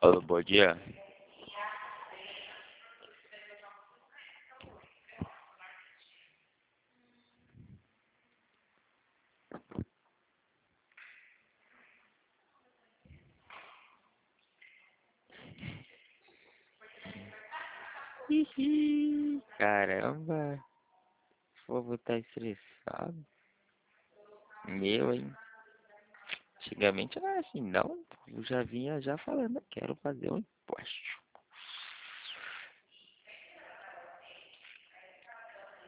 Alô, bom dia. Hihi, caramba, o povo tá estressado. Meu, hein? Antigamente não era assim, não. Eu já vinha já falando, quero fazer um imposto.